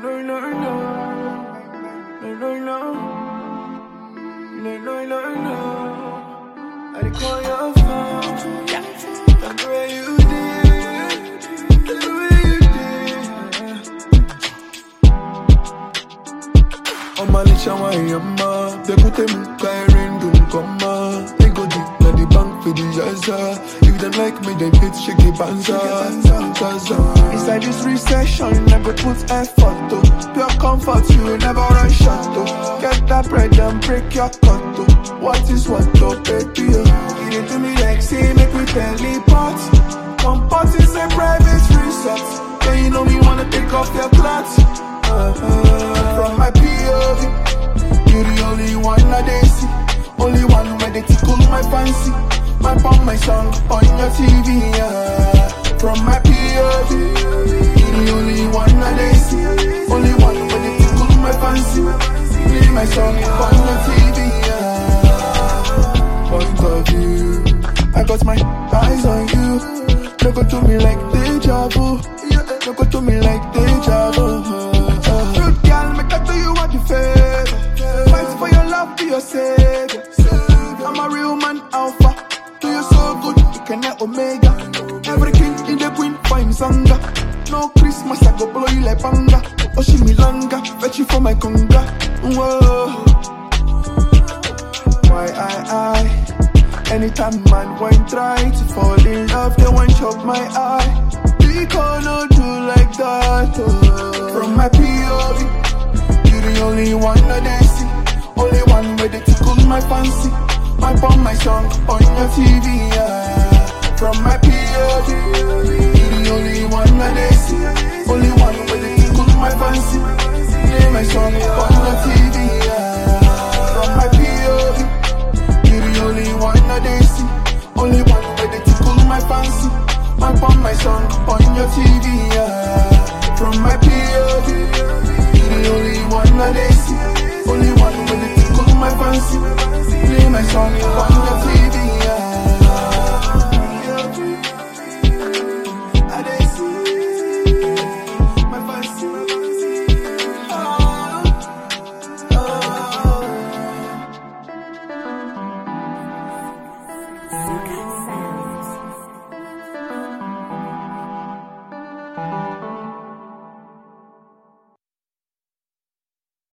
I call your phone. The way you did, the way you did. Oh my little yama, they put them carrying don't come. They go deep na the bank for the Zaza. If they like me, they hit shaky banza. Inside this recession, I go put effort to pure comfort. You never run short to get that bread and break your cut to. What is what to baby? Give it to me like say make me teleport. Come party say private resort. Yeah, you know me wanna take off your clothes. From my POV, you the only one that they see. Only one where they tickle my fancy. My pump, my song on your TV, yeah. From my POV, you the only one that they see. Only one where they tickle my fancy. Play my song on your TV, yeah. Point of view, I got my eyes on you. Don't go to me like deja vu. Don't go to me like deja vu. Good girl, make I do you what you favor. Fight for your love, be your savior. I'm a real man, alpha. Do you so good, you cannot omega. Everything in the queen, fine sanga. No Christmas, I go blow you like banga. Oshimi langa, fetch you for my conga. Whoa. Why I anytime man won't try to fall in love, they won't chop my eye. We cannot do like that. From my POV, you the only one that they see. Only one where they tickle my fancy. My bomb, my song on your TV, yeah. From my POV, you the only one that they see. Only one where they tickle my fancy. Play my song on your TV, yeah. From my POV, you the only one that they see. Only one where they tickle my fancy. My bomb, my song on your TV, yeah. From my POV, you the only one that they see. Only one where they tickle my fancy. Play my song on your TV.